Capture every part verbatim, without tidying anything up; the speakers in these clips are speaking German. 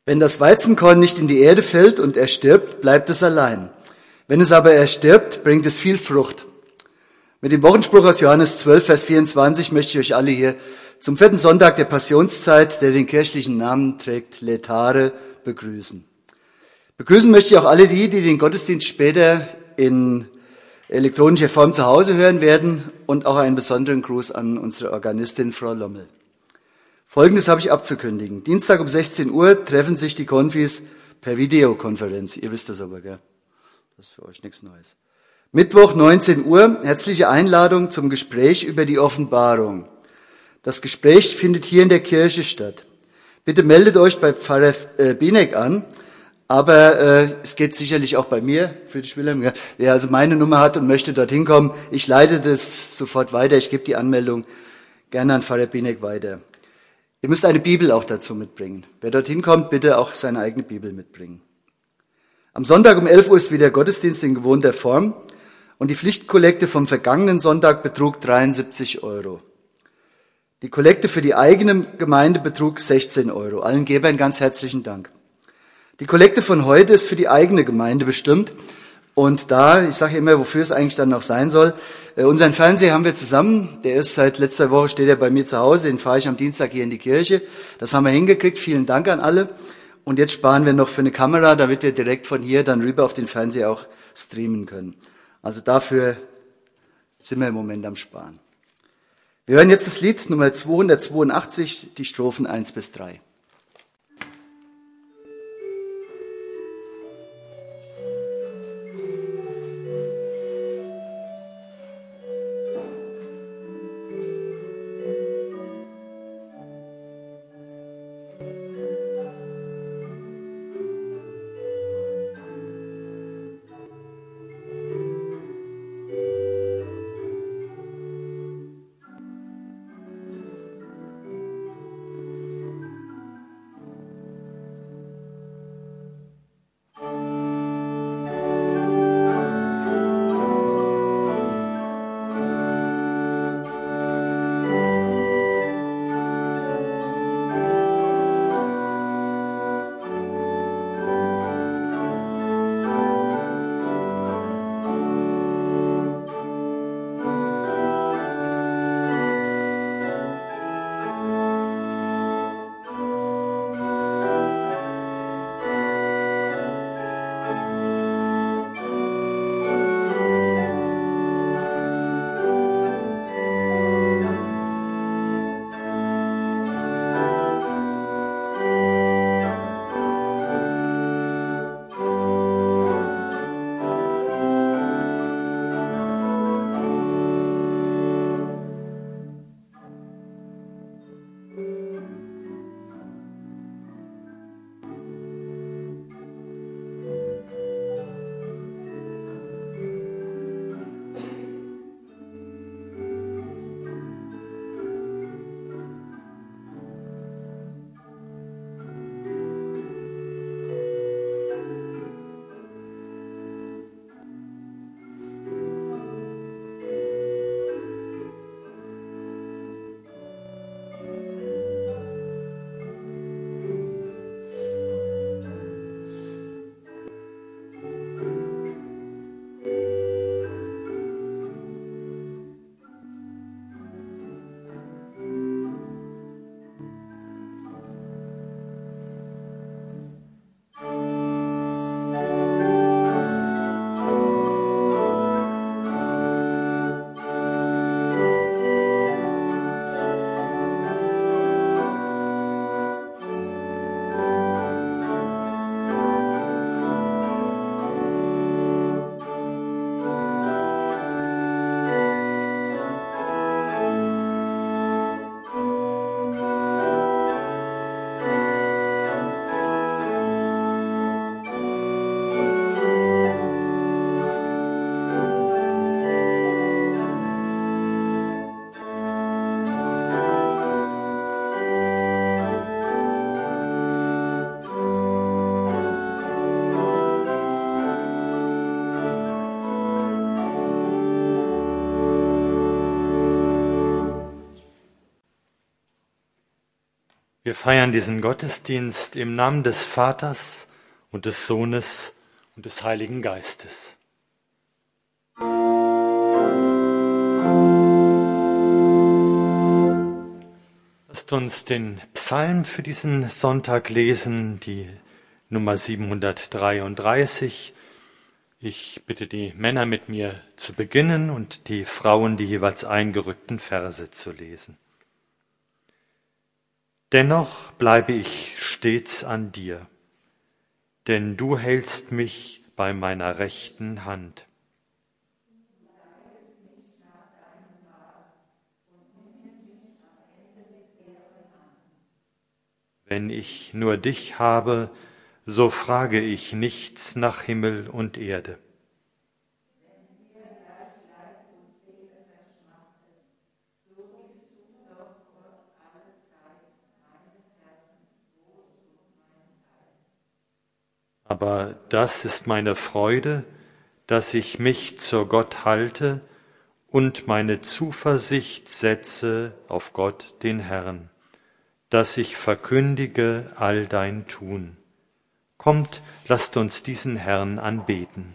Wenn das Weizenkorn nicht in die Erde fällt und er stirbt, bleibt es allein. Wenn es aber erstirbt, bringt es viel Frucht. Mit dem Wochenspruch aus Johannes zwölf, Vers vierundzwanzig möchte ich euch alle hier zum vierten Sonntag der Passionszeit, der den kirchlichen Namen trägt, Laetare, begrüßen. Begrüßen möchte ich auch alle die, die den Gottesdienst später in elektronischer Form zu Hause hören werden, und auch einen besonderen Gruß an unsere Organistin Frau Lommel. Folgendes habe ich abzukündigen. Dienstag um sechzehn Uhr treffen sich die Konfis per Videokonferenz. Ihr wisst das aber, gell? Das ist für euch nichts Neues. Mittwoch neunzehn Uhr, herzliche Einladung zum Gespräch über die Offenbarung. Das Gespräch findet hier in der Kirche statt. Bitte meldet euch bei Pfarrer Bienek an, aber äh, es geht sicherlich auch bei mir, Friedrich Wilhelm, ja, wer also meine Nummer hat und möchte dorthin kommen. Ich leite das sofort weiter, ich gebe die Anmeldung gerne an Pfarrer Bienek weiter. Ihr müsst eine Bibel auch dazu mitbringen. Wer dorthin kommt, bitte auch seine eigene Bibel mitbringen. Am Sonntag um elf Uhr ist wieder Gottesdienst in gewohnter Form. Und die Pflichtkollekte vom vergangenen Sonntag betrug dreiundsiebzig Euro. Die Kollekte für die eigene Gemeinde betrug sechzehn Euro. Allen Gebern ganz herzlichen Dank. Die Kollekte von heute ist für die eigene Gemeinde bestimmt. Und da, ich sage immer, wofür es eigentlich dann noch sein soll, äh, unseren Fernseher haben wir zusammen. Der ist seit letzter Woche, steht er bei mir zu Hause. Den fahre ich am Dienstag hier in die Kirche. Das haben wir hingekriegt. Vielen Dank an alle. Und jetzt sparen wir noch für eine Kamera, damit wir direkt von hier dann rüber auf den Fernseher auch streamen können. Also dafür sind wir im Moment am Sparen. Wir hören jetzt das Lied Nummer zweihundertzweiundachtzig, die Strophen eins bis drei. Wir feiern diesen Gottesdienst im Namen des Vaters und des Sohnes und des Heiligen Geistes. Lasst uns den Psalm für diesen Sonntag lesen, die Nummer siebenhundertdreiunddreißig. Ich bitte die Männer mit mir zu beginnen und die Frauen die jeweils eingerückten Verse zu lesen. Dennoch bleibe ich stets an dir, denn du hältst mich bei meiner rechten Hand. Wenn ich nur dich habe, so frage ich nichts nach Himmel und Erde. Aber das ist meine Freude, dass ich mich zur Gott halte und meine Zuversicht setze auf Gott, den Herrn, dass ich verkündige all dein Tun. Kommt, lasst uns diesen Herrn anbeten.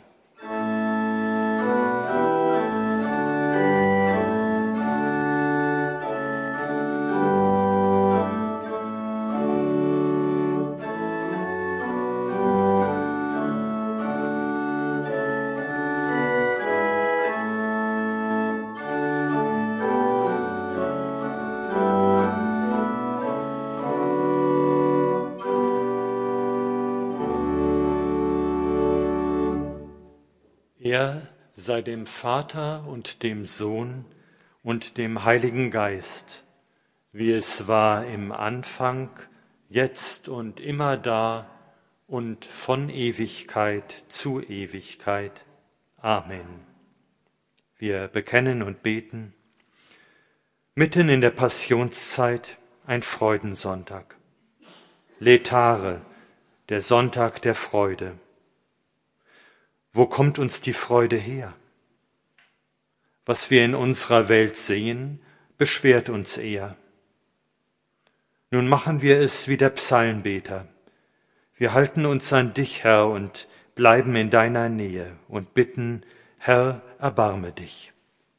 Er sei dem Vater und dem Sohn und dem Heiligen Geist, wie es war im Anfang, jetzt und immer da und von Ewigkeit zu Ewigkeit. Amen. Wir bekennen und beten. Mitten in der Passionszeit ein Freudensonntag. Letare, der Sonntag der Freude. Wo kommt uns die Freude her? Was wir in unserer Welt sehen, beschwert uns eher. Nun machen wir es wie der Psalmbeter. Wir halten uns an dich, Herr, und bleiben in deiner Nähe und bitten, Herr, erbarme dich.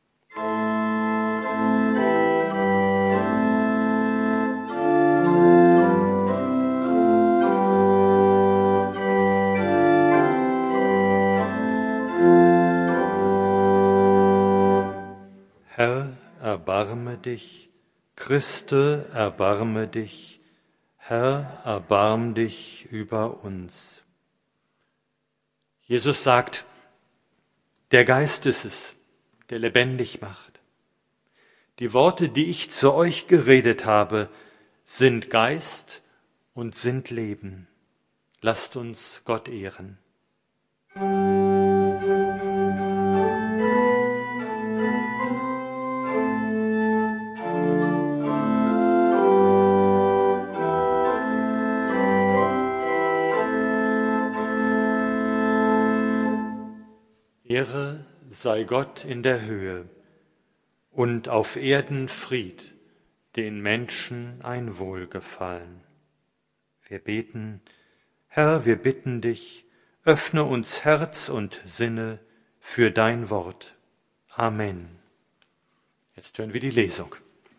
Herr, erbarme dich, Christe, erbarme dich, Herr, erbarm dich über uns. Jesus sagt, der Geist ist es, der lebendig macht. Die Worte, die ich zu euch geredet habe, sind Geist und sind Leben. Lasst uns Gott ehren. Ehre sei Gott in der Höhe und auf Erden Fried, den Menschen ein Wohlgefallen. Wir beten, Herr, wir bitten dich, öffne uns Herz und Sinne für dein Wort. Amen. Jetzt hören wir die Lesung.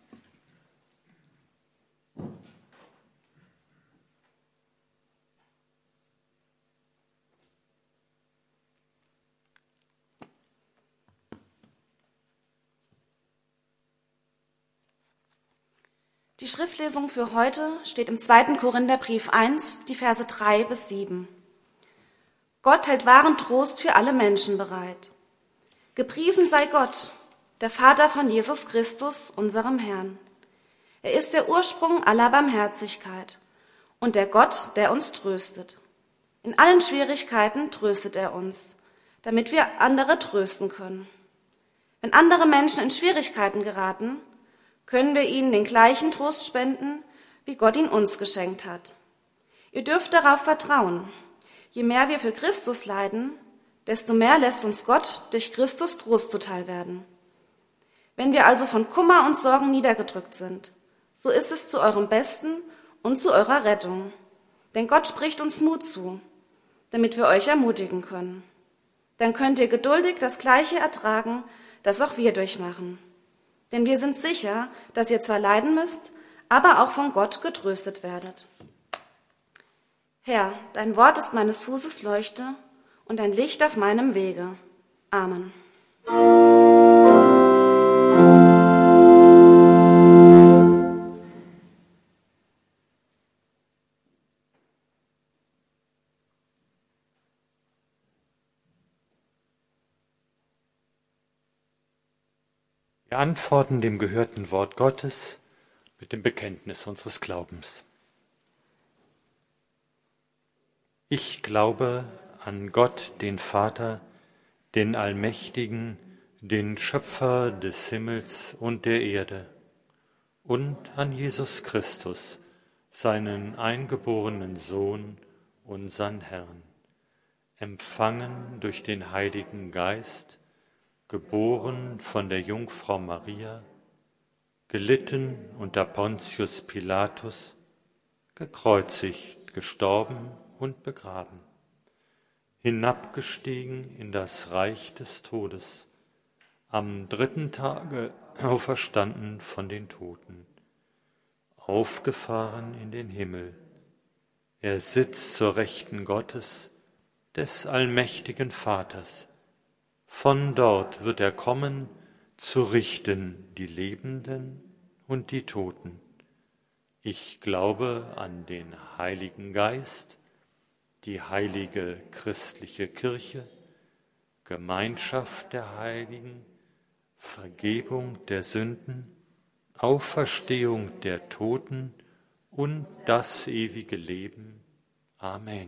Die Schriftlesung für heute steht im zweiten Korintherbrief eins, die Verse drei bis sieben. Gott hält wahren Trost für alle Menschen bereit. Gepriesen sei Gott, der Vater von Jesus Christus, unserem Herrn. Er ist der Ursprung aller Barmherzigkeit und der Gott, der uns tröstet. In allen Schwierigkeiten tröstet er uns, damit wir andere trösten können. Wenn andere Menschen in Schwierigkeiten geraten, können wir ihnen den gleichen Trost spenden, wie Gott ihn uns geschenkt hat. Ihr dürft darauf vertrauen. Je mehr wir für Christus leiden, desto mehr lässt uns Gott durch Christus Trost zuteil werden. Wenn wir also von Kummer und Sorgen niedergedrückt sind, so ist es zu eurem Besten und zu eurer Rettung. Denn Gott spricht uns Mut zu, damit wir euch ermutigen können. Dann könnt ihr geduldig das Gleiche ertragen, das auch wir durchmachen. Denn wir sind sicher, dass ihr zwar leiden müsst, aber auch von Gott getröstet werdet. Herr, dein Wort ist meines Fußes Leuchte und ein Licht auf meinem Wege. Amen. Wir antworten dem gehörten Wort Gottes mit dem Bekenntnis unseres Glaubens. Ich glaube an Gott, den Vater, den Allmächtigen, den Schöpfer des Himmels und der Erde, und an Jesus Christus, seinen eingeborenen Sohn, unseren Herrn, empfangen durch den Heiligen Geist, geboren von der Jungfrau Maria, gelitten unter Pontius Pilatus, gekreuzigt, gestorben und begraben, hinabgestiegen in das Reich des Todes, am dritten Tage auferstanden von den Toten, aufgefahren in den Himmel. Er sitzt zur Rechten Gottes, des allmächtigen Vaters. Von dort wird er kommen, zu richten die Lebenden und die Toten. Ich glaube an den Heiligen Geist, die heilige christliche Kirche, Gemeinschaft der Heiligen, Vergebung der Sünden, Auferstehung der Toten und das ewige Leben. Amen.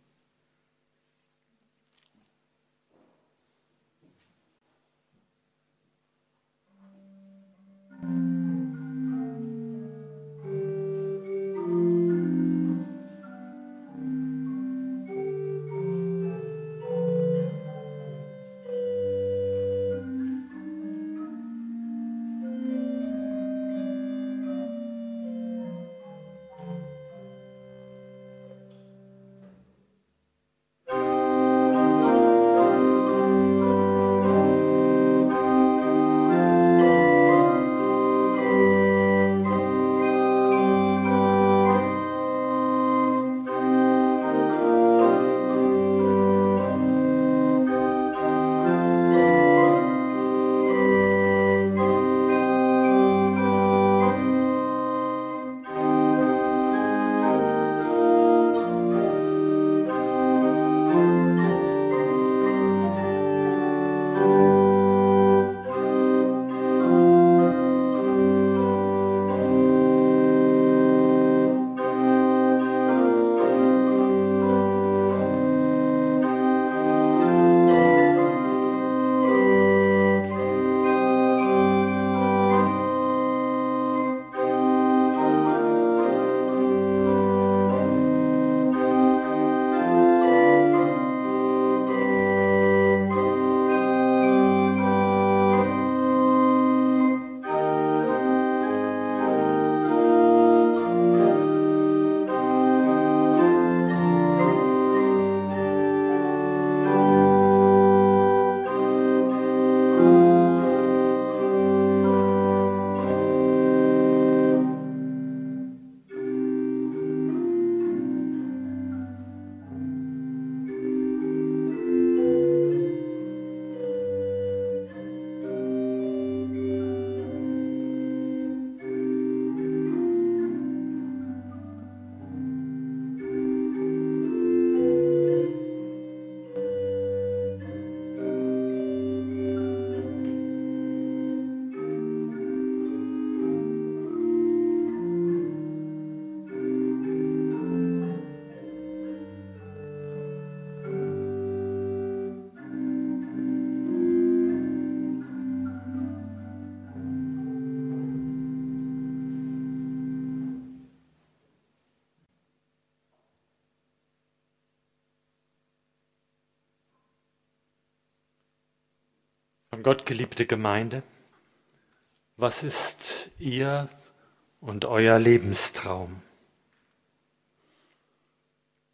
Von Gott geliebte Gemeinde, was ist Ihr und euer Lebenstraum?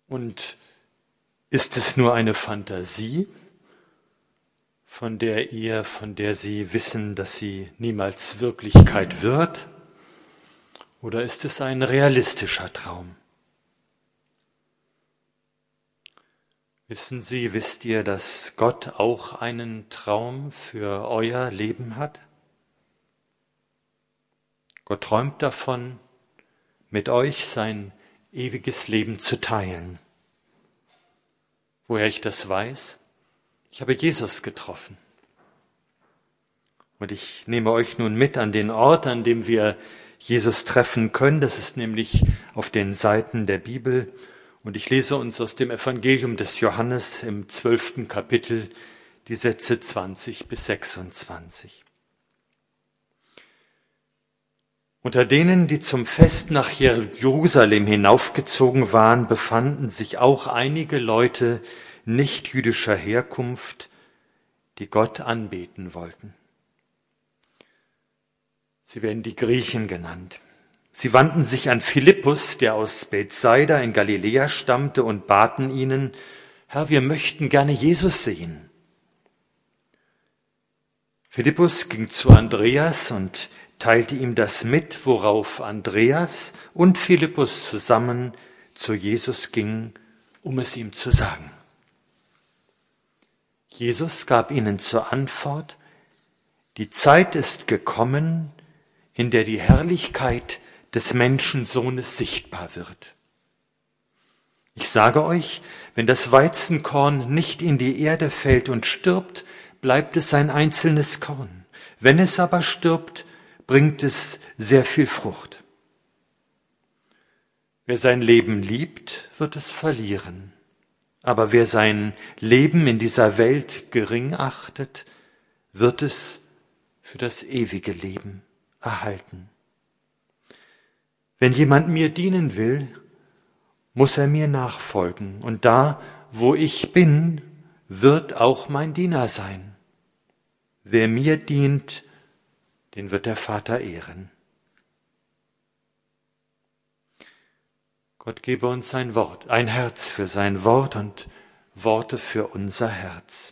Und ist es nur eine Fantasie, von der ihr, von der Sie wissen, dass sie niemals Wirklichkeit wird? Oder ist es ein realistischer Traum? Wissen Sie, wisst ihr, dass Gott auch einen Traum für euer Leben hat? Gott träumt davon, mit euch sein ewiges Leben zu teilen. Woher ich das weiß? Ich habe Jesus getroffen. Und ich nehme euch nun mit an den Ort, an dem wir Jesus treffen können. Das ist nämlich auf den Seiten der Bibel. Und ich lese uns aus dem Evangelium des Johannes im zwölften Kapitel die Sätze zwanzig bis sechsundzwanzig. Unter denen, die zum Fest nach Jerusalem hinaufgezogen waren, befanden sich auch einige Leute nicht-jüdischer Herkunft, die Gott anbeten wollten. Sie werden die Griechen genannt. Sie wandten sich an Philippus, der aus Bethsaida in Galiläa stammte, und baten ihn: Herr, wir möchten gerne Jesus sehen. Philippus ging zu Andreas und teilte ihm das mit, worauf Andreas und Philippus zusammen zu Jesus gingen, um es ihm zu sagen. Jesus gab ihnen zur Antwort: Die Zeit ist gekommen, in der die Herrlichkeit des Menschensohnes sichtbar wird. Ich sage euch, wenn das Weizenkorn nicht in die Erde fällt und stirbt, bleibt es ein einzelnes Korn. Wenn es aber stirbt, bringt es sehr viel Frucht. Wer sein Leben liebt, wird es verlieren. Aber wer sein Leben in dieser Welt gering achtet, wird es für das ewige Leben erhalten. Wenn jemand mir dienen will, muss er mir nachfolgen. Und da, wo ich bin, wird auch mein Diener sein. Wer mir dient, den wird der Vater ehren. Gott gebe uns ein Wort, ein Herz für sein Wort und Worte für unser Herz.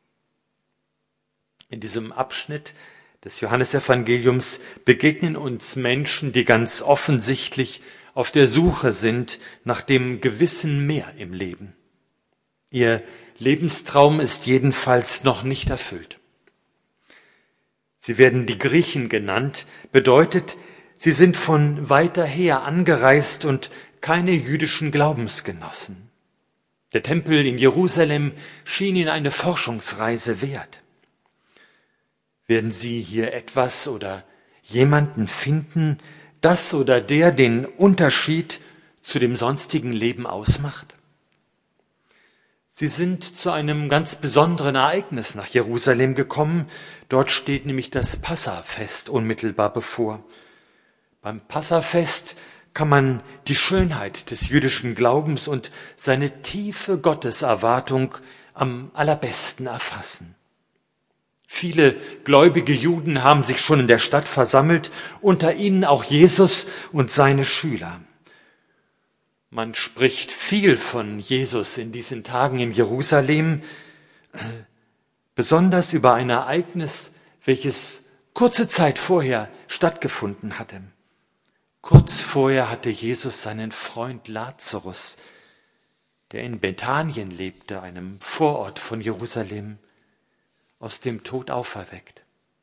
In diesem Abschnitt des Johannesevangeliums begegnen uns Menschen, die ganz offensichtlich auf der Suche sind nach dem gewissen Mehr im Leben. Ihr Lebenstraum ist jedenfalls noch nicht erfüllt. Sie werden die Griechen genannt, bedeutet, sie sind von weiter her angereist und keine jüdischen Glaubensgenossen. Der Tempel in Jerusalem schien ihnen eine Forschungsreise wert. Werden Sie hier etwas oder jemanden finden, das oder der den Unterschied zu dem sonstigen Leben ausmacht? Sie sind zu einem ganz besonderen Ereignis nach Jerusalem gekommen. Dort steht nämlich das Passafest unmittelbar bevor. Beim Passafest kann man die Schönheit des jüdischen Glaubens und seine tiefe Gotteserwartung am allerbesten erfassen. Viele gläubige Juden haben sich schon in der Stadt versammelt, unter ihnen auch Jesus und seine Schüler. Man spricht viel von Jesus in diesen Tagen in Jerusalem, besonders über ein Ereignis, welches kurze Zeit vorher stattgefunden hatte. Kurz vorher hatte Jesus seinen Freund Lazarus, der in Bethanien lebte, einem Vorort von Jerusalem, aus dem Tod auferweckt.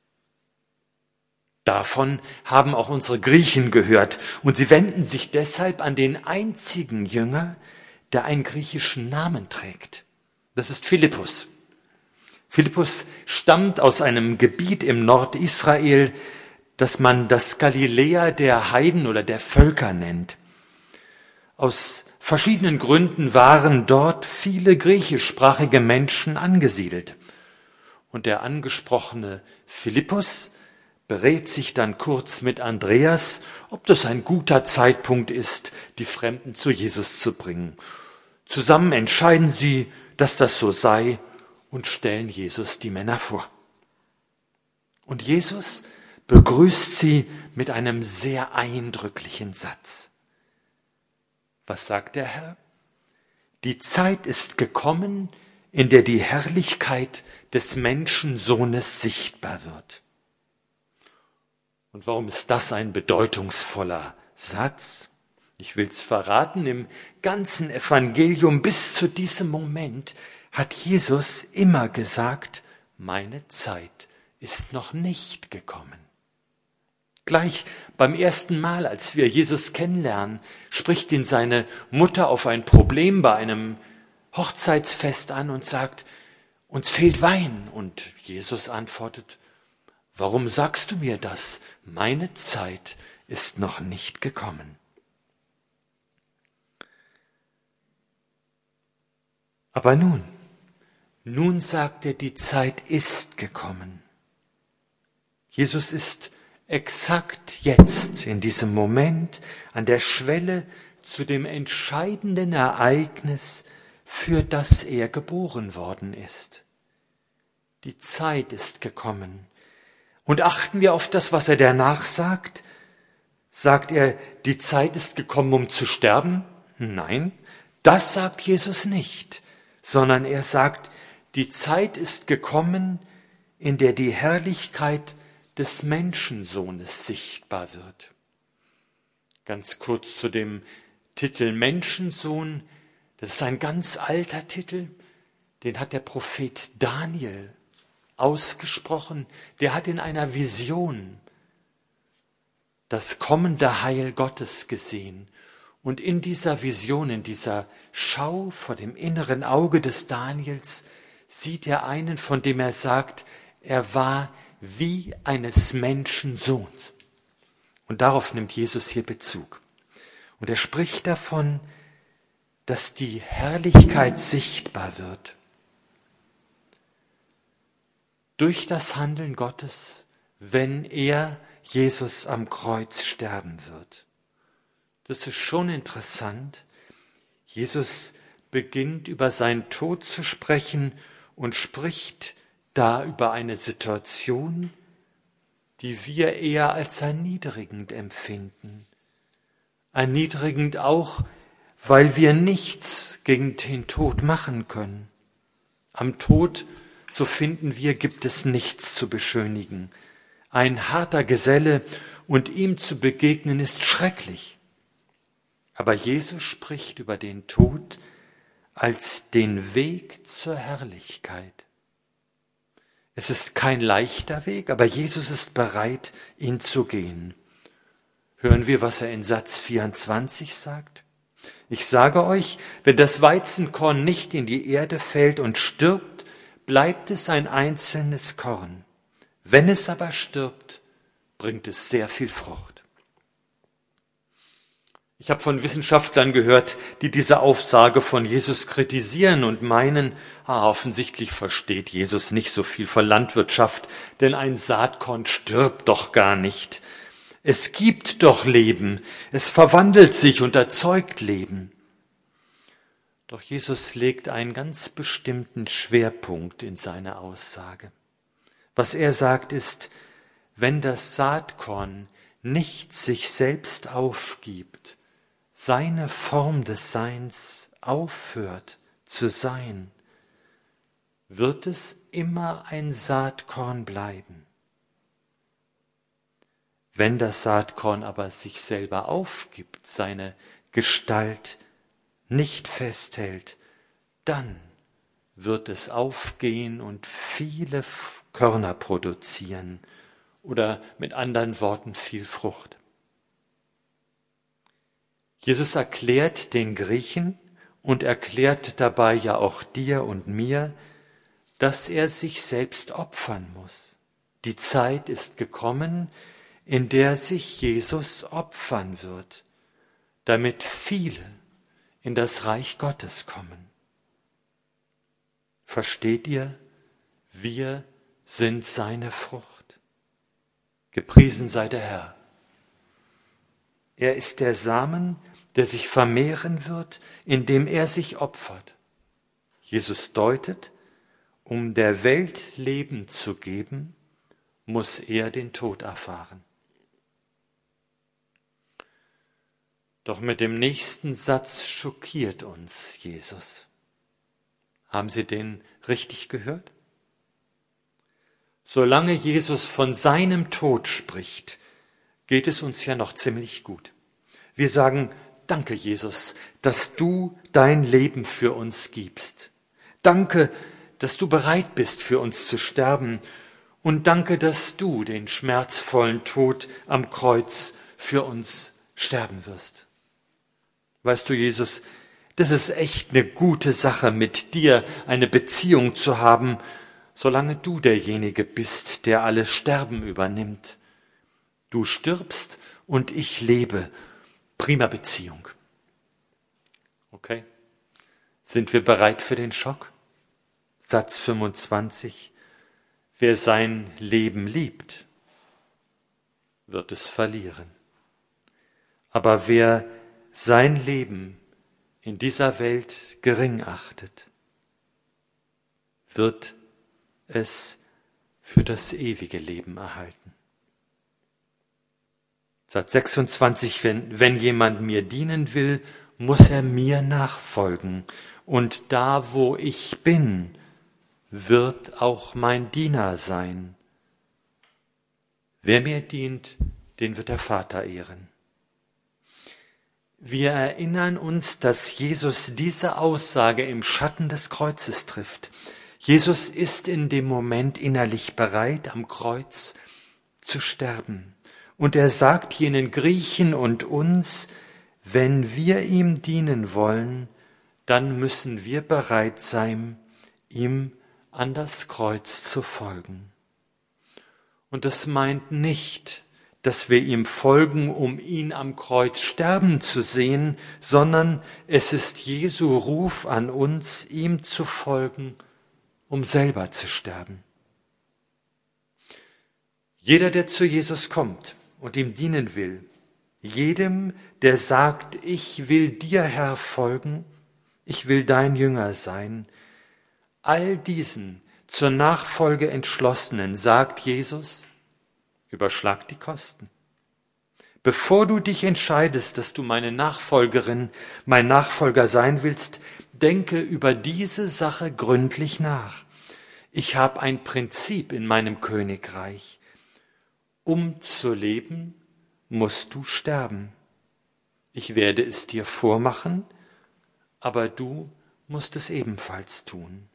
Davon haben auch unsere Griechen gehört und sie wenden sich deshalb an den einzigen Jünger, der einen griechischen Namen trägt. Das ist Philippus. Philippus stammt aus einem Gebiet im Nordisrael, das man das Galiläa der Heiden oder der Völker nennt. Aus verschiedenen Gründen waren dort viele griechischsprachige Menschen angesiedelt. Und der angesprochene Philippus berät sich dann kurz mit Andreas, ob das ein guter Zeitpunkt ist, die Fremden zu Jesus zu bringen. Zusammen entscheiden sie, dass das so sei und stellen Jesus die Männer vor. Und Jesus begrüßt sie mit einem sehr eindrücklichen Satz. Was sagt der Herr? Die Zeit ist gekommen, in der die Herrlichkeit des Menschensohnes sichtbar wird. Und warum ist das ein bedeutungsvoller Satz? Ich will es verraten, im ganzen Evangelium bis zu diesem Moment hat Jesus immer gesagt, meine Zeit ist noch nicht gekommen. Gleich beim ersten Mal, als wir Jesus kennenlernen, spricht ihn seine Mutter auf ein Problem bei einem Hochzeitsfest an und sagt, uns fehlt Wein. Und Jesus antwortet, warum sagst du mir das? Meine Zeit ist noch nicht gekommen. Aber nun, nun sagt er, die Zeit ist gekommen. Jesus ist exakt jetzt, in diesem Moment, an der Schwelle zu dem entscheidenden Ereignis, für das er geboren worden ist. Die Zeit ist gekommen. Und achten wir auf das, was er danach sagt. Sagt er, die Zeit ist gekommen, um zu sterben? Nein, das sagt Jesus nicht, sondern er sagt, die Zeit ist gekommen, in der die Herrlichkeit des Menschensohnes sichtbar wird. Ganz kurz zu dem Titel Menschensohn. Das ist ein ganz alter Titel, den hat der Prophet Daniel ausgesprochen. Der hat in einer Vision das kommende Heil Gottes gesehen. Und in dieser Vision, in dieser Schau vor dem inneren Auge des Daniels, sieht er einen, von dem er sagt, er war wie eines Menschensohns. Und darauf nimmt Jesus hier Bezug. Und er spricht davon, dass die Herrlichkeit sichtbar wird. Durch das Handeln Gottes, wenn er, Jesus, am Kreuz sterben wird. Das ist schon interessant. Jesus beginnt über seinen Tod zu sprechen und spricht da über eine Situation, die wir eher als erniedrigend empfinden. Erniedrigend auch, weil wir nichts gegen den Tod machen können. Am Tod, so finden wir, gibt es nichts zu beschönigen. Ein harter Geselle und ihm zu begegnen ist schrecklich. Aber Jesus spricht über den Tod als den Weg zur Herrlichkeit. Es ist kein leichter Weg, aber Jesus ist bereit, ihn zu gehen. Hören wir, was er in Satz vierundzwanzig sagt? Ich sage euch, wenn das Weizenkorn nicht in die Erde fällt und stirbt, bleibt es ein einzelnes Korn. Wenn es aber stirbt, bringt es sehr viel Frucht. Ich habe von Wissenschaftlern gehört, die diese Aussage von Jesus kritisieren und meinen, ah, offensichtlich versteht Jesus nicht so viel von Landwirtschaft, denn ein Saatkorn stirbt doch gar nicht. Es gibt doch Leben, es verwandelt sich und erzeugt Leben. Doch Jesus legt einen ganz bestimmten Schwerpunkt in seine Aussage. Was er sagt ist, wenn das Saatkorn nicht sich selbst aufgibt, seine Form des Seins aufhört zu sein, wird es immer ein Saatkorn bleiben. Wenn das Saatkorn aber sich selber aufgibt, seine Gestalt nicht festhält, dann wird es aufgehen und viele Körner produzieren oder mit anderen Worten viel Frucht. Jesus erklärt den Griechen und erklärt dabei ja auch dir und mir, dass er sich selbst opfern muss. Die Zeit ist gekommen, in der sich Jesus opfern wird, damit viele in das Reich Gottes kommen. Versteht ihr? Wir sind seine Frucht. Gepriesen sei der Herr. Er ist der Samen, der sich vermehren wird, indem er sich opfert. Jesus deutet, um der Welt Leben zu geben, muss er den Tod erfahren. Doch mit dem nächsten Satz schockiert uns Jesus. Haben Sie den richtig gehört? Solange Jesus von seinem Tod spricht, geht es uns ja noch ziemlich gut. Wir sagen, danke Jesus, dass du dein Leben für uns gibst. Danke, dass du bereit bist, für uns zu sterben. Und danke, dass du den schmerzvollen Tod am Kreuz für uns sterben wirst. Weißt du, Jesus, das ist echt eine gute Sache, mit dir eine Beziehung zu haben, solange du derjenige bist, der alles Sterben übernimmt. Du stirbst und ich lebe. Prima Beziehung. Okay? Sind wir bereit für den Schock? Satz fünfundzwanzig. Wer sein Leben liebt, wird es verlieren. Aber wer sein Leben in dieser Welt gering achtet, wird es für das ewige Leben erhalten. Satz sechsundzwanzig, wenn, wenn jemand mir dienen will, muss er mir nachfolgen. Und da, wo ich bin, wird auch mein Diener sein. Wer mir dient, den wird der Vater ehren. Wir erinnern uns, dass Jesus diese Aussage im Schatten des Kreuzes trifft. Jesus ist in dem Moment innerlich bereit, am Kreuz zu sterben. Und er sagt jenen Griechen und uns, wenn wir ihm dienen wollen, dann müssen wir bereit sein, ihm an das Kreuz zu folgen. Und das meint nicht, dass wir ihm folgen, um ihn am Kreuz sterben zu sehen, sondern es ist Jesu Ruf an uns, ihm zu folgen, um selber zu sterben. Jeder, der zu Jesus kommt und ihm dienen will, jedem, der sagt, ich will dir, Herr, folgen, ich will dein Jünger sein, all diesen zur Nachfolge Entschlossenen sagt Jesus, überschlag die Kosten. Bevor du dich entscheidest, dass du meine Nachfolgerin, mein Nachfolger sein willst, denke über diese Sache gründlich nach. Ich habe ein Prinzip in meinem Königreich. Um zu leben, musst du sterben. Ich werde es dir vormachen, aber du musst es ebenfalls tun.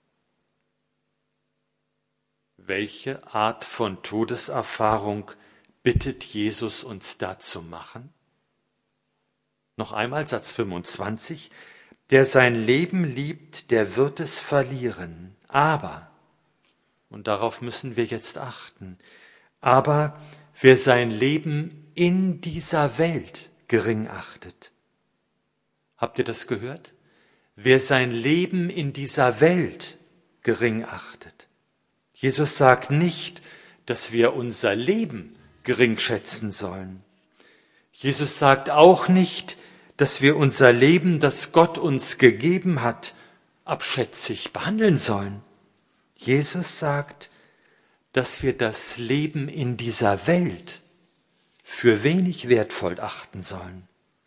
Welche Art von Todeserfahrung bittet Jesus uns da zu machen? Noch einmal Satz fünfundzwanzig. Der sein Leben liebt, der wird es verlieren. Aber, und darauf müssen wir jetzt achten, aber wer sein Leben in dieser Welt gering achtet. Habt ihr das gehört? Wer sein Leben in dieser Welt gering achtet. Jesus sagt nicht, dass wir unser Leben gering schätzen sollen. Jesus sagt auch nicht, dass wir unser Leben, das Gott uns gegeben hat, abschätzig behandeln sollen. Jesus sagt, dass wir das Leben in dieser Welt für wenig wertvoll achten sollen.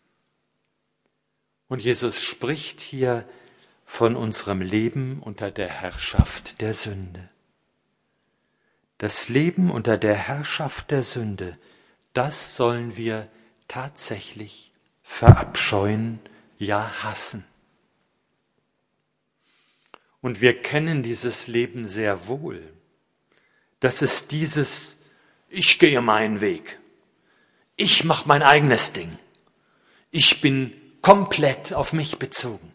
Und Jesus spricht hier von unserem Leben unter der Herrschaft der Sünde. Das Leben unter der Herrschaft der Sünde, das sollen wir tatsächlich verabscheuen, ja hassen. Und wir kennen dieses Leben sehr wohl. Das ist dieses, ich gehe meinen Weg. Ich mache mein eigenes Ding. Ich bin komplett auf mich bezogen.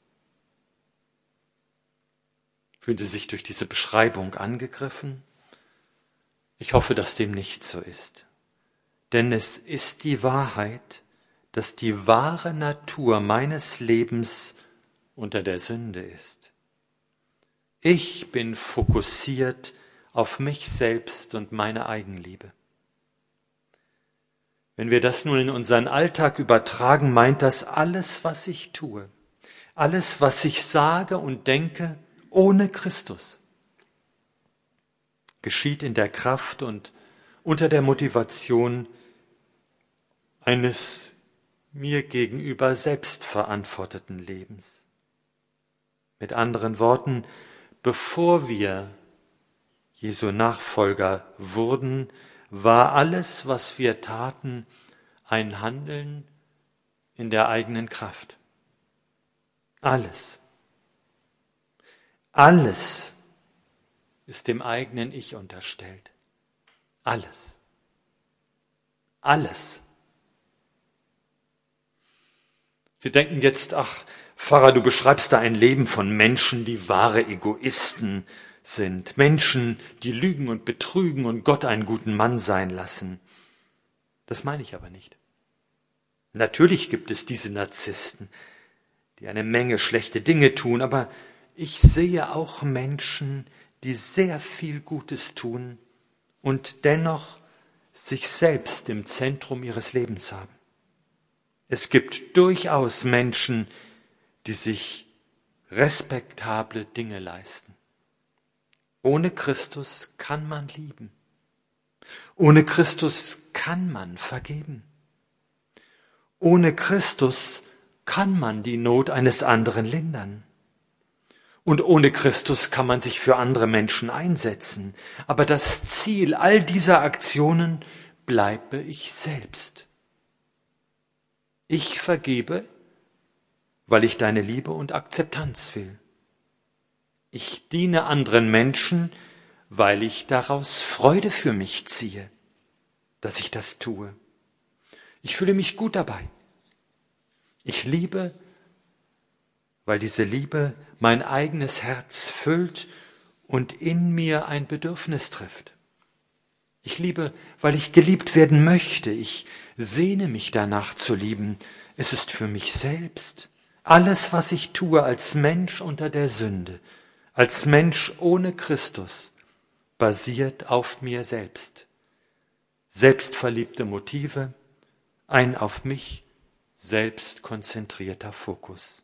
Fühlen Sie sich durch diese Beschreibung angegriffen? Ich hoffe, dass dem nicht so ist. Denn es ist die Wahrheit, dass die wahre Natur meines Lebens unter der Sünde ist. Ich bin fokussiert auf mich selbst und meine Eigenliebe. Wenn wir das nun in unseren Alltag übertragen, meint das alles, was ich tue, alles, was ich sage und denke, ohne Christus, geschieht in der Kraft und unter der Motivation eines mir gegenüber selbstverantworteten Lebens. Mit anderen Worten, bevor wir Jesu Nachfolger wurden, war alles, was wir taten, ein Handeln in der eigenen Kraft. Alles. Alles ist dem eigenen Ich unterstellt. Alles. Alles. Sie denken jetzt, ach, Pfarrer, du beschreibst da ein Leben von Menschen, die wahre Egoisten sind. Menschen, die lügen und betrügen und Gott einen guten Mann sein lassen. Das meine ich aber nicht. Natürlich gibt es diese Narzissten, die eine Menge schlechte Dinge tun, aber ich sehe auch Menschen, die sehr viel Gutes tun und dennoch sich selbst im Zentrum ihres Lebens haben. Es gibt durchaus Menschen, die sich respektable Dinge leisten. Ohne Christus kann man lieben. Ohne Christus kann man vergeben. Ohne Christus kann man die Not eines anderen lindern. Und ohne Christus kann man sich für andere Menschen einsetzen. Aber das Ziel all dieser Aktionen bleibe ich selbst. Ich vergebe, weil ich deine Liebe und Akzeptanz will. Ich diene anderen Menschen, weil ich daraus Freude für mich ziehe, dass ich das tue. Ich fühle mich gut dabei. Ich liebe, weil diese Liebe mein eigenes Herz füllt und in mir ein Bedürfnis trifft. Ich liebe, weil ich geliebt werden möchte. Ich sehne mich danach zu lieben. Es ist für mich selbst. Alles, was ich tue als Mensch unter der Sünde, als Mensch ohne Christus, basiert auf mir selbst. Selbstverliebte Motive, ein auf mich selbst konzentrierter Fokus.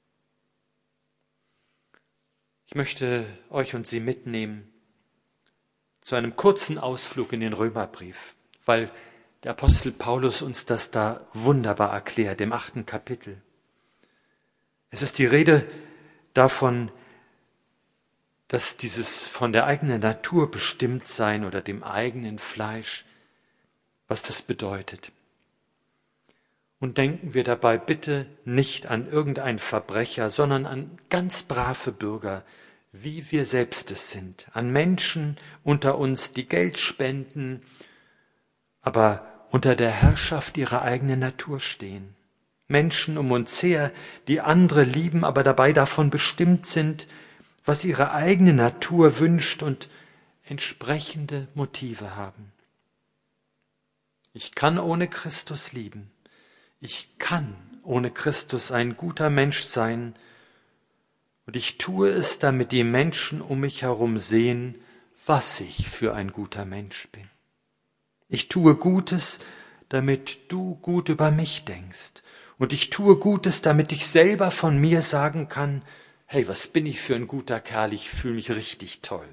Ich möchte euch und Sie mitnehmen zu einem kurzen Ausflug in den Römerbrief, weil der Apostel Paulus uns das da wunderbar erklärt, im achten Kapitel. Es ist die Rede davon, dass dieses von der eigenen Natur bestimmt sein oder dem eigenen Fleisch, was das bedeutet. Und denken wir dabei bitte nicht an irgendeinen Verbrecher, sondern an ganz brave Bürger, wie wir selbst es sind, an Menschen unter uns, die Geld spenden, aber unter der Herrschaft ihrer eigenen Natur stehen. Menschen um uns her, die andere lieben, aber dabei davon bestimmt sind, was ihre eigene Natur wünscht und entsprechende Motive haben. Ich kann ohne Christus lieben. Ich kann ohne Christus ein guter Mensch sein und ich tue es, damit die Menschen um mich herum sehen, was ich für ein guter Mensch bin. Ich tue Gutes, damit du gut über mich denkst und ich tue Gutes, damit ich selber von mir sagen kann, hey, was bin ich für ein guter Kerl, ich fühle mich richtig toll.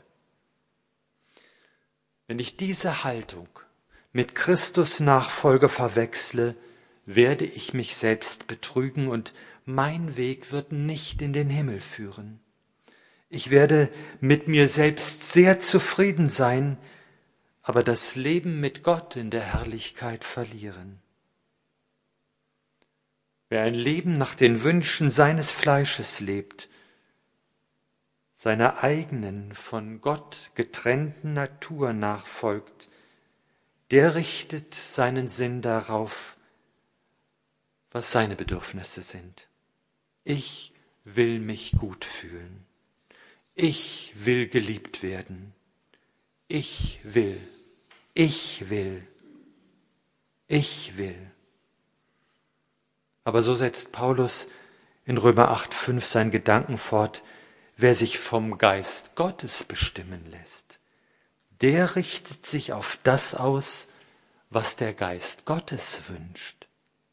Wenn ich diese Haltung mit Christus Nachfolge verwechsle, werde ich mich selbst betrügen und mein Weg wird nicht in den Himmel führen. Ich werde mit mir selbst sehr zufrieden sein, aber das Leben mit Gott in der Herrlichkeit verlieren. Wer ein Leben nach den Wünschen seines Fleisches lebt, seiner eigenen, von Gott getrennten Natur nachfolgt, der richtet seinen Sinn darauf, was seine Bedürfnisse sind. Ich will mich gut fühlen. Ich will geliebt werden. Ich will. Ich will. Ich will. Aber so setzt Paulus in Römer acht fünf seinen Gedanken fort, wer sich vom Geist Gottes bestimmen lässt, der richtet sich auf das aus, was der Geist Gottes wünscht.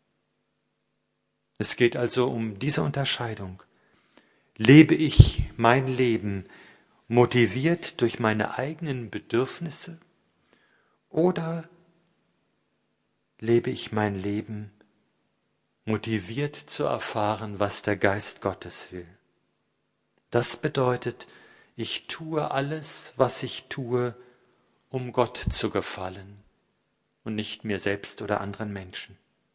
Es geht also um diese Unterscheidung. Lebe ich mein Leben motiviert durch meine eigenen Bedürfnisse oder lebe ich mein Leben motiviert zu erfahren, was der Geist Gottes will. Das bedeutet, ich tue alles, was ich tue, um Gott zu gefallen und nicht mir selbst oder anderen Menschen.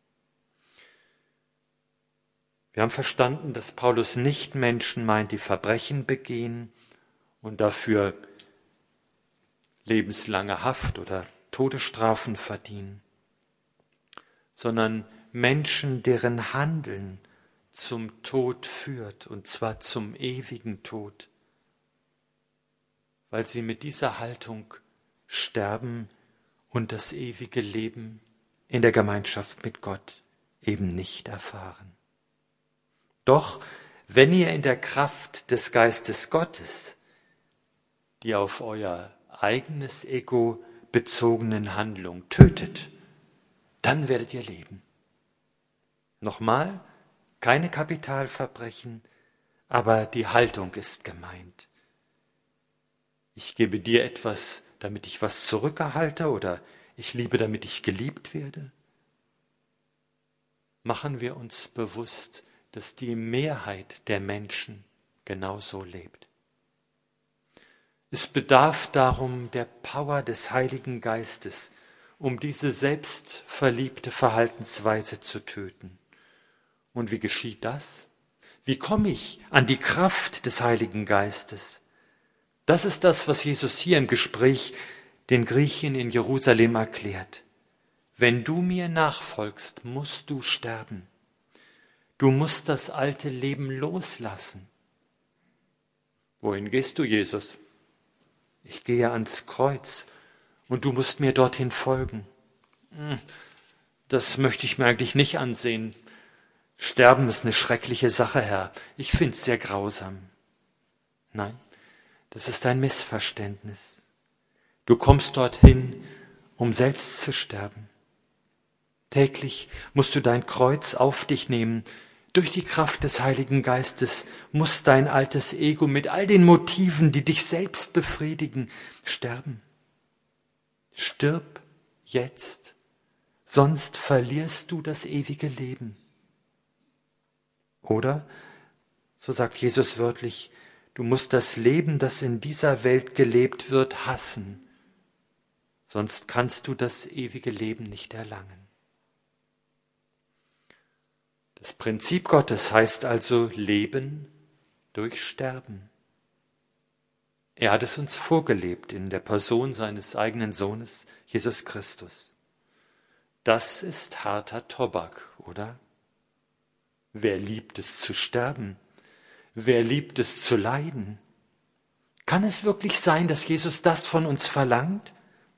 Wir haben verstanden, dass Paulus nicht Menschen meint, die Verbrechen begehen und dafür lebenslange Haft oder Todesstrafen verdienen, sondern Menschen, deren Handeln zum Tod führt, und zwar zum ewigen Tod, weil sie mit dieser Haltung sterben und das ewige Leben in der Gemeinschaft mit Gott eben nicht erfahren. Doch wenn ihr in der Kraft des Geistes Gottes die auf euer eigenes Ego bezogenen Handlungen tötet, dann werdet ihr leben. Nochmal, keine Kapitalverbrechen, aber die Haltung ist gemeint. Ich gebe dir etwas, damit ich was zurückerhalte, oder ich liebe, damit ich geliebt werde. Machen wir uns bewusst, dass die Mehrheit der Menschen genauso lebt. Es bedarf darum der Power des Heiligen Geistes, um diese selbstverliebte Verhaltensweise zu töten. Und wie geschieht das? Wie komme ich an die Kraft des Heiligen Geistes? Das ist das, was Jesus hier im Gespräch den Griechen in Jerusalem erklärt. Wenn du mir nachfolgst, musst du sterben. Du musst das alte Leben loslassen. Wohin gehst du, Jesus? Ich gehe ans Kreuz und du musst mir dorthin folgen. Das möchte ich mir eigentlich nicht ansehen. Sterben ist eine schreckliche Sache, Herr. Ich finde es sehr grausam. Nein, das ist ein Missverständnis. Du kommst dorthin, um selbst zu sterben. Täglich musst du dein Kreuz auf dich nehmen. Durch die Kraft des Heiligen Geistes muss dein altes Ego mit all den Motiven, die dich selbst befriedigen, sterben. Stirb jetzt, sonst verlierst du das ewige Leben. Oder, so sagt Jesus wörtlich, du musst das Leben, das in dieser Welt gelebt wird, hassen, sonst kannst du das ewige Leben nicht erlangen. Das Prinzip Gottes heißt also Leben durch Sterben. Er hat es uns vorgelebt in der Person seines eigenen Sohnes, Jesus Christus. Das ist harter Tobak, oder? Wer liebt es zu sterben? Wer liebt es zu leiden? Kann es wirklich sein, dass Jesus das von uns verlangt?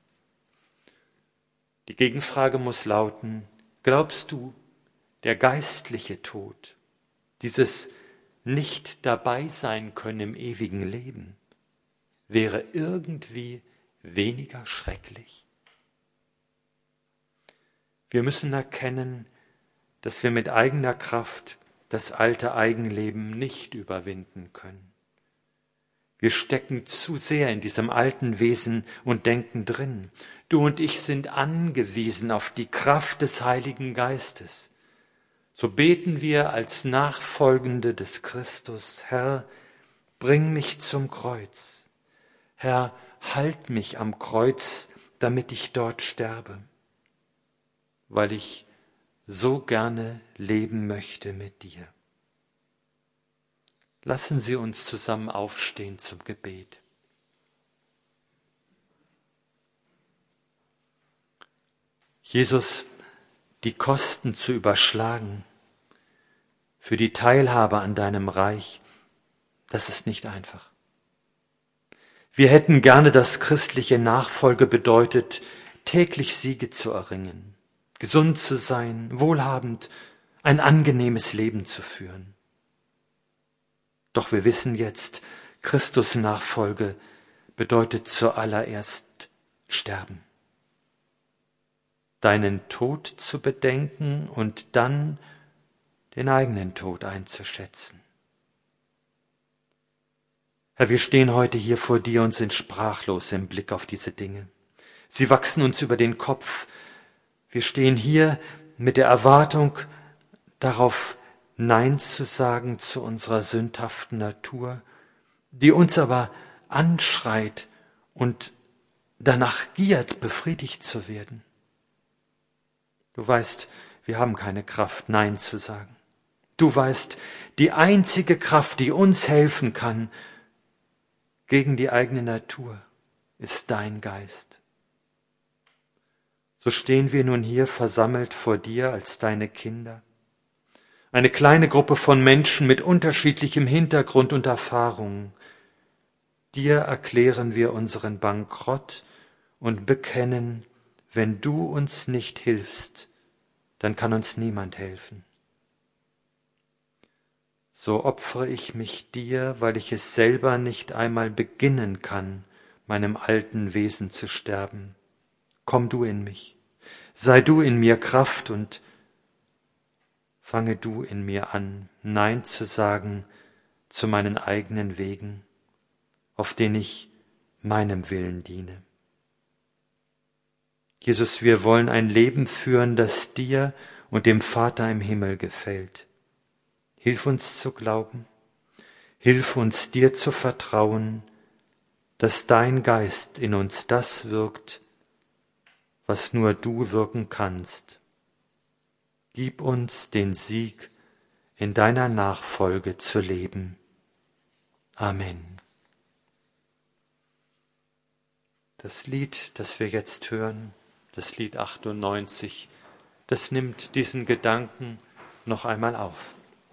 Die Gegenfrage muss lauten, glaubst du, der geistliche Tod, dieses nicht dabei sein können im ewigen Leben, wäre irgendwie weniger schrecklich? Wir müssen erkennen, dass wir mit eigener Kraft das alte Eigenleben nicht überwinden können. Wir stecken zu sehr in diesem alten Wesen und denken drin. Du und ich sind angewiesen auf die Kraft des Heiligen Geistes. So beten wir als Nachfolgende des Christus, Herr, bring mich zum Kreuz. Herr, halt mich am Kreuz, damit ich dort sterbe, weil ich so gerne leben möchte mit dir. Lassen Sie uns zusammen aufstehen zum Gebet. Jesus, die Kosten zu überschlagen für die Teilhabe an deinem Reich, das ist nicht einfach. Wir hätten gerne, dass christliche Nachfolge bedeutet, täglich Siege zu erringen, gesund zu sein, wohlhabend, ein angenehmes Leben zu führen. Doch wir wissen jetzt, Christus Nachfolge bedeutet zuallererst sterben. Deinen Tod zu bedenken und dann den eigenen Tod einzuschätzen. Herr, wir stehen heute hier vor dir und sind sprachlos im Blick auf diese Dinge. Sie wachsen uns über den Kopf. Wir stehen hier mit der Erwartung, darauf Nein zu sagen zu unserer sündhaften Natur, die uns aber anschreit und danach giert, befriedigt zu werden. Du weißt, wir haben keine Kraft, Nein zu sagen. Du weißt, die einzige Kraft, die uns helfen kann gegen die eigene Natur, ist dein Geist. So stehen wir nun hier versammelt vor dir als deine Kinder. Eine kleine Gruppe von Menschen mit unterschiedlichem Hintergrund und Erfahrungen. Dir erklären wir unseren Bankrott und bekennen, wenn du uns nicht hilfst, dann kann uns niemand helfen. So opfere ich mich dir, weil ich es selber nicht einmal beginnen kann, meinem alten Wesen zu sterben. Komm du in mich, sei du in mir Kraft und fange du in mir an, Nein zu sagen zu meinen eigenen Wegen, auf denen ich meinem Willen diene. Jesus, wir wollen ein Leben führen, das dir und dem Vater im Himmel gefällt. Hilf uns zu glauben, hilf uns dir zu vertrauen, dass dein Geist in uns das wirkt, was nur du wirken kannst. Gib uns den Sieg, in deiner Nachfolge zu leben. Amen. Das Lied, das wir jetzt hören, das Lied achtundneunzig, das nimmt diesen Gedanken noch einmal auf.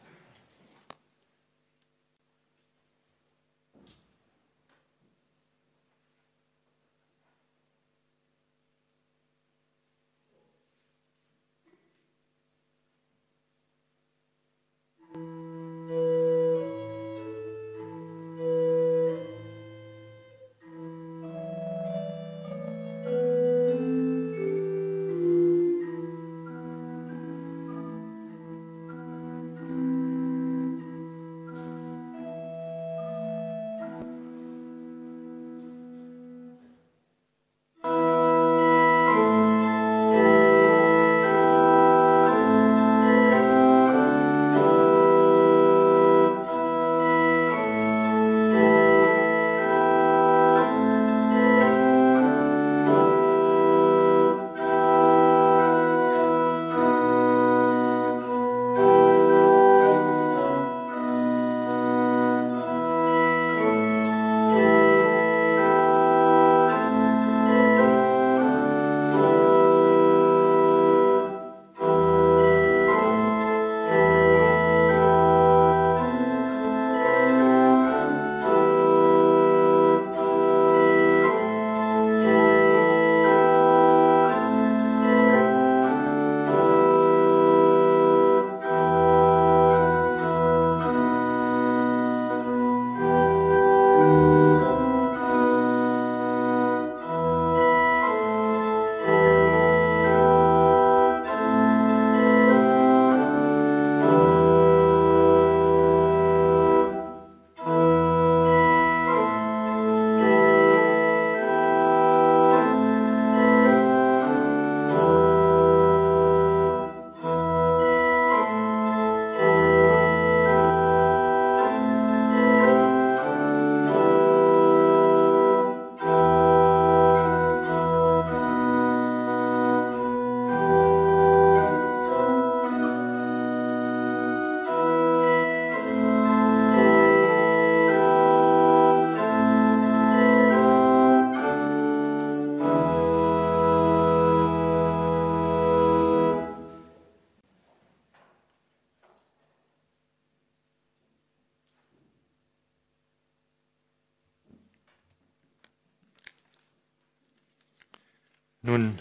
Nun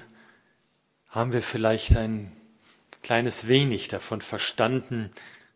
haben wir vielleicht ein kleines wenig davon verstanden,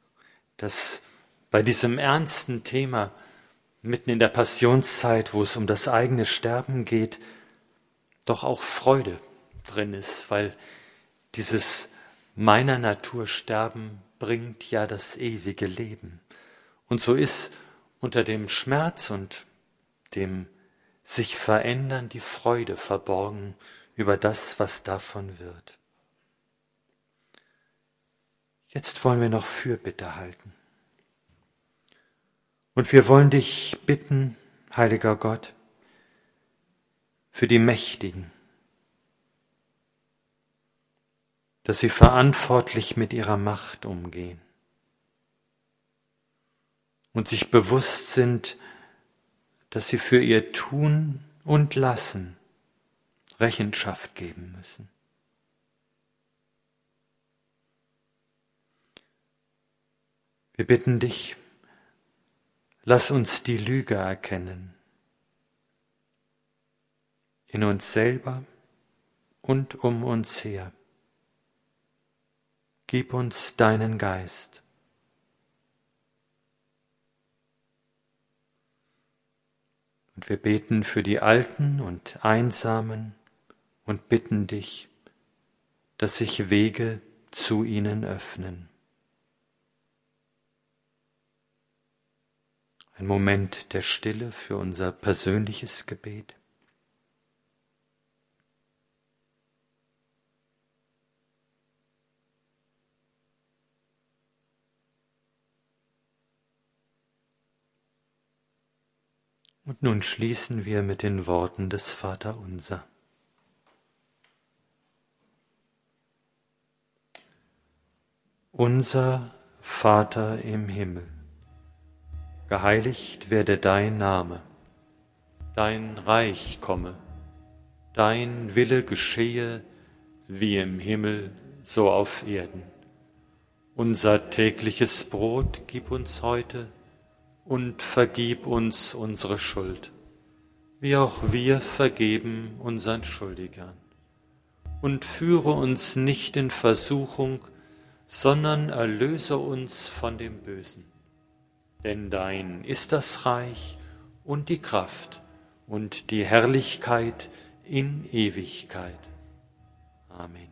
dass bei diesem ernsten Thema mitten in der Passionszeit, wo es um das eigene Sterben geht, doch auch Freude drin ist, weil dieses meiner Natur Sterben bringt ja das ewige Leben. Und so ist unter dem Schmerz und dem sich verändern die Freude verborgen über das, was davon wird. Jetzt wollen wir noch Fürbitte halten. Und wir wollen dich bitten, heiliger Gott, für die Mächtigen, dass sie verantwortlich mit ihrer Macht umgehen und sich bewusst sind, dass sie für ihr Tun und Lassen Rechenschaft geben müssen. Wir bitten dich, lass uns die Lüge erkennen, in uns selber und um uns her. Gib uns deinen Geist. Und wir beten für die Alten und Einsamen und bitten dich, dass sich Wege zu ihnen öffnen. Ein Moment der Stille für unser persönliches Gebet. Und nun schließen wir mit den Worten des Vaterunser. Unser Vater im Himmel, geheiligt werde dein Name, dein Reich komme, dein Wille geschehe, wie im Himmel, so auf Erden. Unser tägliches Brot gib uns heute und vergib uns unsere Schuld, wie auch wir vergeben unseren Schuldigern. Und führe uns nicht in Versuchung, sondern erlöse uns von dem Bösen. Denn dein ist das Reich und die Kraft und die Herrlichkeit in Ewigkeit. Amen.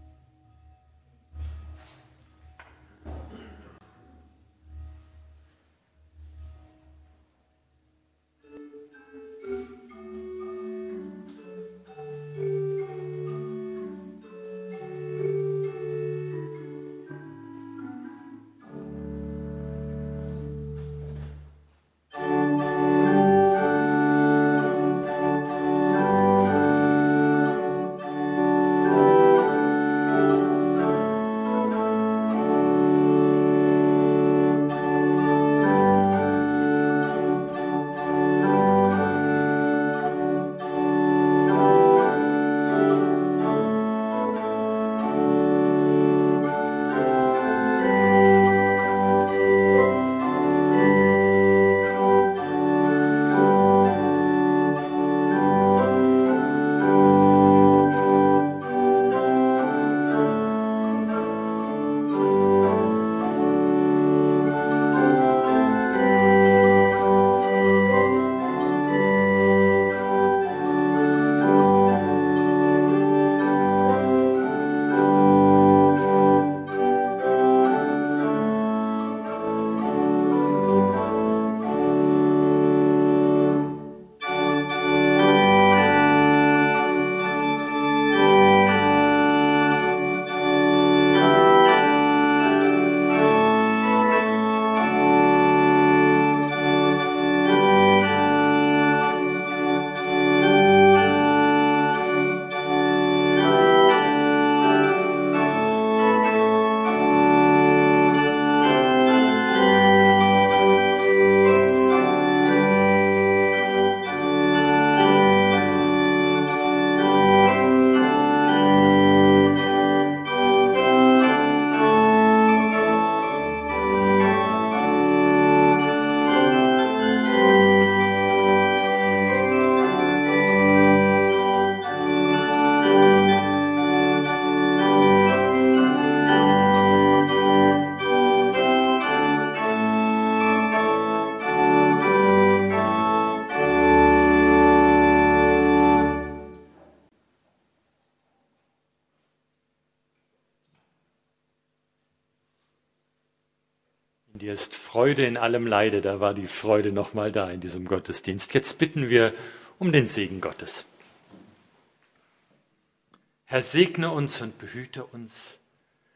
In dir ist Freude in allem Leide. Da war die Freude nochmal da in diesem Gottesdienst. Jetzt bitten wir um den Segen Gottes. Herr, segne uns und behüte uns.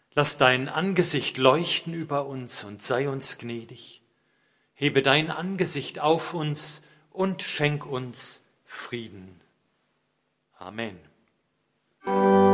Lass dein Angesicht leuchten über uns und sei uns gnädig. Hebe dein Angesicht auf uns und schenk uns Frieden. Amen.